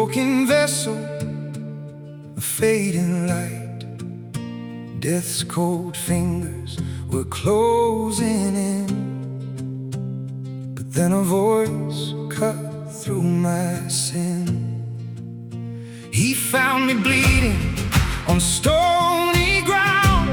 broken vessel, a fading light. Death's cold fingers were closing in, but then a voice cut through my sin. He found me bleeding on stony ground,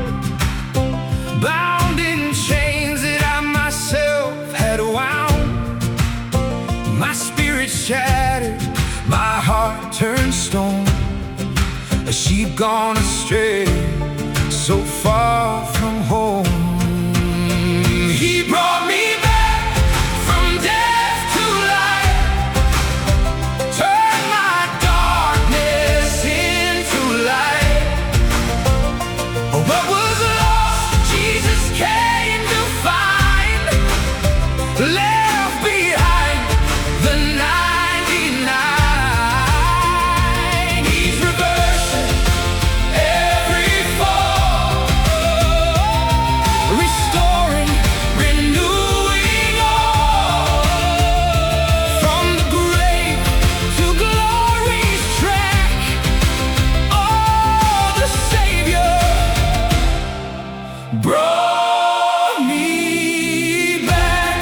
bound in chains that I myself had wound. My spirit shattered, my heart turned stone, a sheep gone astray, so far from home. He brought me back from death to life, turned my darkness into light. Oh, what was lost, Jesus came to find, left behind the 99. He's reversing every fall, restoring, renewing all. From the grave to glory's track, oh, the Savior brought me back.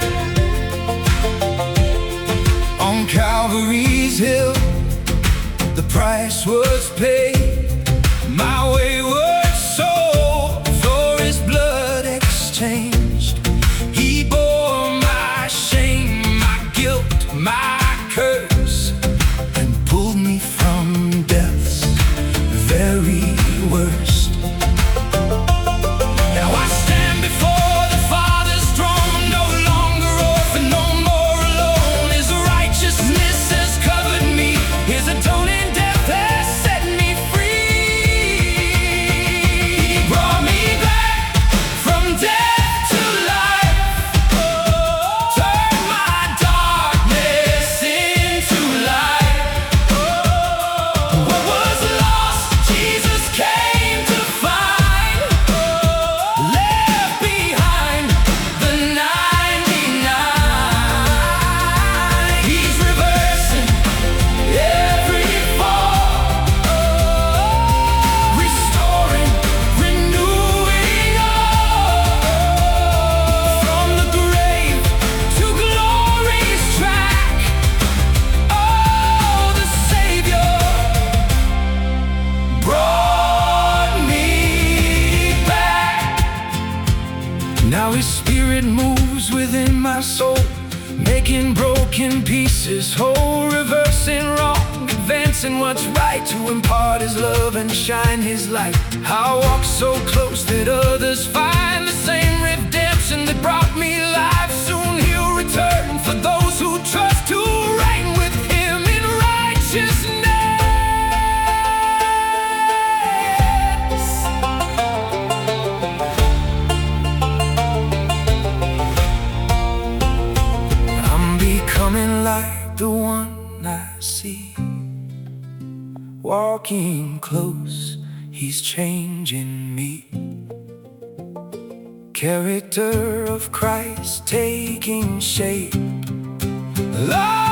On Calvary's hill, the price was paid. My wayward soul for his blood exchanged. He bore my shame, my guilt, my curse, and pulled me from death's very worst. Now I stand before the Father's throne, no longer orphan, no more alone. His righteousness has covered me, his atoning death has set me free. He brought me back from death to life, turned my darkness into light. What was lost, Jesus came to find, left behind the 99. He's reversing every fall, restoring, renewing all. From the grave to glory's track, oh, the Savior brought me back. Now his spirit moves within my soul, making broken pieces whole, reversing wrong, advancing what's right, to impart his love and shine his light. I walk so close that others find the same redemption that brought me life. Soon he'll return for those who trust, to reign with him in righteousness. I'm becoming like the one I see, walking close, he's changing me. Character of Christ taking shape. Love